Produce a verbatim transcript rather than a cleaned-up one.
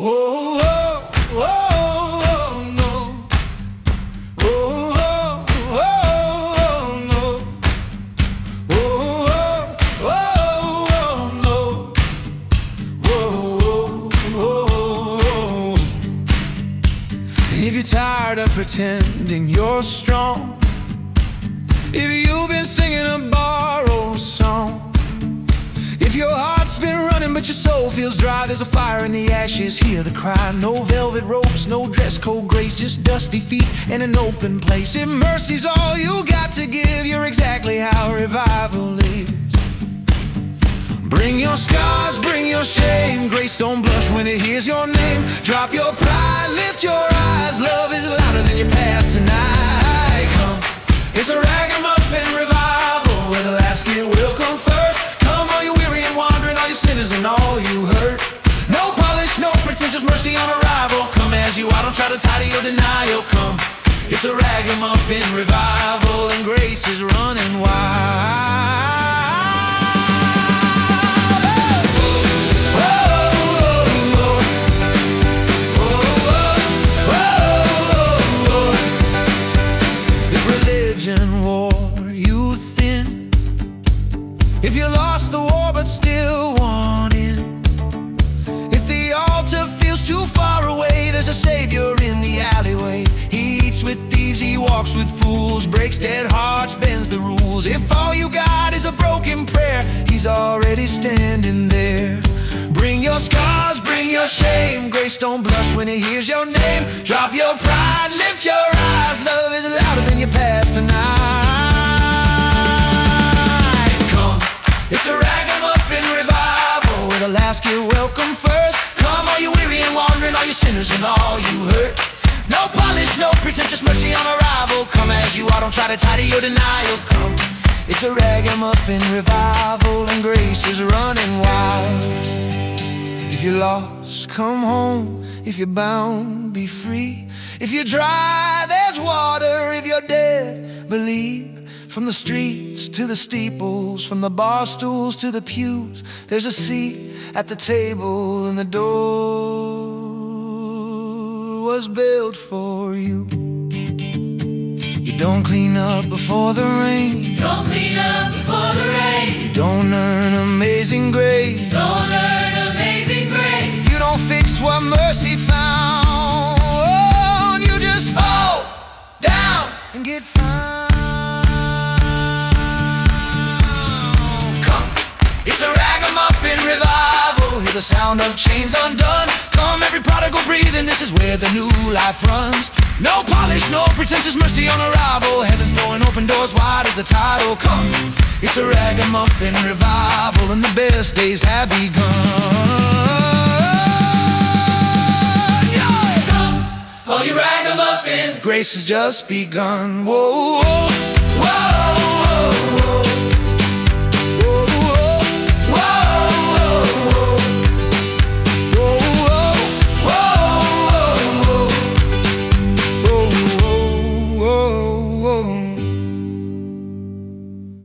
oh, oh, oh, no. Oh, oh, oh, no. Oh, oh, oh, no. Oh, oh, oh. If you're tired of pretending you're strong, if you've been singing a borrowed song, if your heart's been running but your soul feels dry, there's a fire in the ashes, hear the cry. No velvet ropes, no dress code grace, just dusty feet in an open place. If mercy's all you got to give, you're exactly how revival is. Bring your scars, bring your shame, grace don't blush when it hears your name. Drop your pride, lift your eyes, love is louder than your past tonight. Come, it's a ragamuffin revival where the last year will come first. Come all you weary and wandering, all you sinners and all you hurt. No polish, no pretentious, mercy on arrival. Come as you are, don't try to tidy your denial. Come, it's a ragamuffin revival and grace is running wild. If you lost the war but still want in, if the altar feels too far away, there's a savior in the alleyway. He eats with thieves, he walks with fools, breaks dead hearts, bends the rules. If all you got is a broken prayer, he's already standing there. Bring your scars, bring your shame, grace don't blush when it hears your name. Drop your pride, lift your eyes, love is louder than your past tonight. It's a ragamuffin revival where the last get welcome first. Come all you weary and wandering, all you sinners and all you hurt. No polish, no pretentious, mercy on arrival. Come as you are, don't try to tidy your denial. Come, it's a ragamuffin revival and grace is running wild. If you're lost, come home. If you're bound, be free. If you're dry, there's water. If you're dead, believe. From the streets to the steeples, from the bar stools to the pews, there's a seat at the table and the door was built for you. You don't clean up before the rain. Don't clean up before the rain. You don't earn amazing grace. Don't earn amazing grace. You don't fix what mercy found. Oh, you just fall down and get found. Revival, hear the sound of chains undone. Come every prodigal breathing, this is where the new life runs. No polish, no pretentious, mercy on arrival. Heaven's throwing open doors wide as the tidal come. It's a ragamuffin revival and the best days have begun. Yeah. Come, all you ragamuffins, grace has just begun. Whoa, whoa, whoa, whoa, whoa.